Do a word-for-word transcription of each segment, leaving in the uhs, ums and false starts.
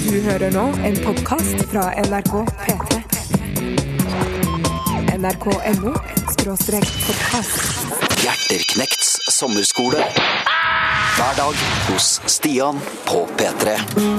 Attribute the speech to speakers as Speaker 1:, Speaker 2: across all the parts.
Speaker 1: Du hører nå en podcast fra N R K P tre. N R K punktum N O skråstrek podcast.
Speaker 2: Hjerteknekts sommerskole. Hver dag hos Stian på P tre.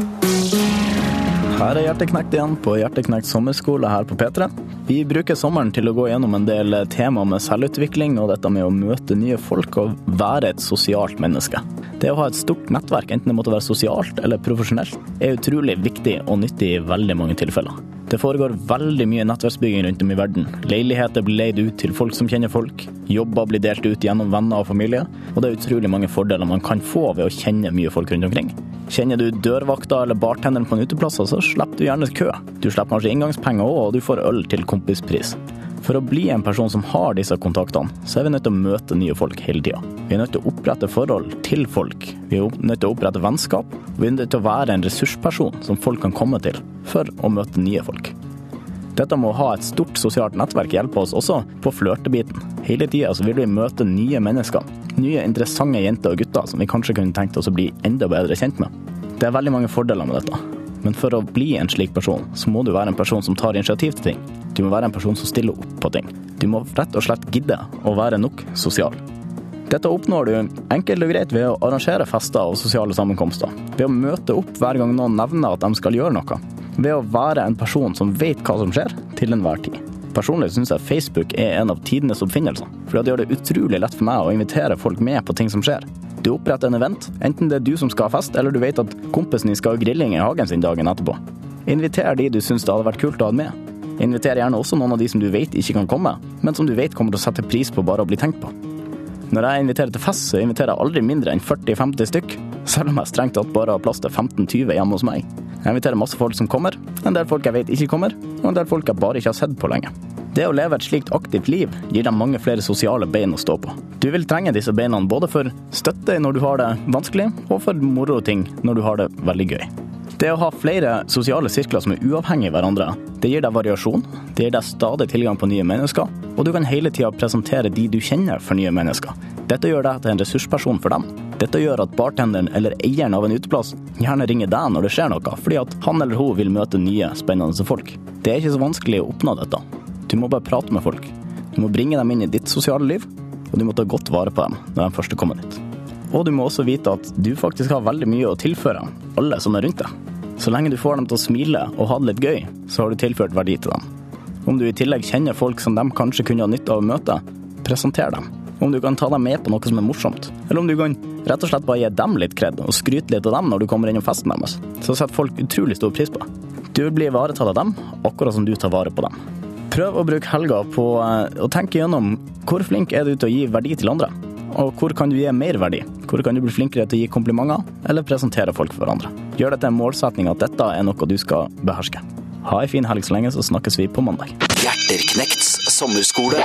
Speaker 3: Her er Hjerteknekt igjen på Hjerteknekt sommerskole her på P tre. Vi bruker sommeren til å gå gjennom en del tema med selvutvikling og dette med å møte nye folk og være et sosialt menneske. Det å ha et stort nettverk, enten det måtte være sosialt eller profesjonelt, er utrolig viktig og nyttig i veldig mange tilfeller. Det foregår veldig mye nettverksbygging rundt om i verden. Leiligheter blir leid ut til folk som kjenner folk, jobber blir delt ut gjennom venner og familie, og det er utrolig mange fordeler man kan få ved å kjenne mye folk rundt omkring. Kjenner du dørvakta eller bartenderen på en uteplass, så slipper du gjerne kø. Du slipper kanskje inngangspenger også, og du får øl til kompispris. For å bli en person som har disse kontaktene, så er vi nødt til å møte nye folk hele tiden. Vi er nødt til å opprette forhold til folk. Vi er nødt til å opprette vennskap. Vi er nødt til å være en ressursperson som folk kan komme til for å møte nye folk. Dette med å ha et stort sosialt nettverk hjelper oss også på flørtebiten. Hele tiden så vil vi møte nye mennesker. Nye interessante jenter og gutter som vi kanskje kunne tenkt oss å bli enda bedre kjent med. Det er veldig mange fordeler med dette. Men for å bli en slik person, så må du være en person som tar initiativ til ting. Du må være en person som stiller opp på ting. Du må rett og slett gidde å være nok sosial. Dette oppnår du enkelt og greit ved å arrangere fester og sosiale sammenkomster. Ved å møte opp hver gang noen nevner at de skal gjøre noe. Ved å være en person som vet hva som skjer til enhver tid. Personlig synes jeg Facebook er en av tidenes oppfinnelser, for det gjør det utrolig lett for meg å invitere folk med på ting som skjer. Du oppretter en event, enten det er du som skal ha fest, eller du vet at kompisen din skal ha grilling i hagen sin dagen etterpå. Inviter de du synes det hadde vært kult å ha med. Inviter gjerne også noen av de som du vet ikke kan komme, men som du vet kommer til å sette pris på bare å bli tenkt på. Når jeg inviterer til fest, så inviterer jeg aldri mindre enn førti til femti stykk, selv om jeg strengt tatt bare har plass til femten til tjue hjemme hos meg. Jeg inviterer masse folk som kommer, en del folk jeg vet ikke kommer, og en del folk jeg bare ikke har sett på lenge. Det å leve et slikt aktivt liv gir deg mange flere sosiale bein å stå på. Du vil trenge disse beina både for støtte når du har det vanskelig, og for moro-ting når du har det veldig gøy. Det å ha flere sosiale sirkler som er uavhengige av hverandre, det gir deg variasjon, det gir deg stadig tilgang på nye mennesker, og du kan hele tiden presentere de du kjenner for nye mennesker. Dette gjør deg til en ressursperson for dem. Dette gjør at bartenderen eller eieren av en uteplass gjerne ringer deg når det skjer noe, fordi at han eller hun vil møte nye, spennende folk. Det er ikke så vanskelig å oppnå dette. Du må bare prate med folk. Du må bringe dem inn i ditt sosiale liv, og du må ta godt vare på dem når de først kommer dit. Og du må også vite at du faktisk har veldig mye å tilføre alle som er rundt deg. Så lenge du får dem til å smile og ha det litt gøy, så har du tilført verdi til dem. Om du i tillegg kjenner folk som de kanskje kunne ha nytte av å møte, presenter dem. Om du kan ta dem med på noe som er morsomt. Eller om du kan rett og slett bare gi dem litt kred og skryte litt av dem når du kommer inn om festen deres. Så setter folk utrolig stor pris på det. Du vil bli ivaretatt av dem, akkurat som du tar vare på dem. Prøv å bruke helga på å tenke gjennom hvor flink er du til å gi verdi til andre. Og hvor kan du gi mer verdi? Hvor kan du bli flinkere til å gi komplimenter eller presentere folk for hverandre? Gjør dette en målsetning at dette er noe du skal beherske. Ha en fin helg så lenge, så snakkes vi på mandag.
Speaker 2: Hjerteknekts sommerskole.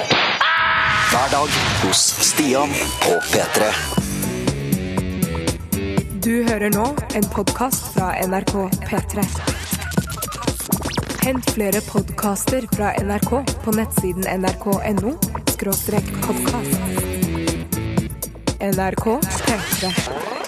Speaker 2: Hver dag hos Stian på P tre.
Speaker 1: Du hører nå en podcast fra N R K P tre. Hent flere podcaster fra N R K på nettsiden N R K punktum N O skråstrek podcast. N R K P tre.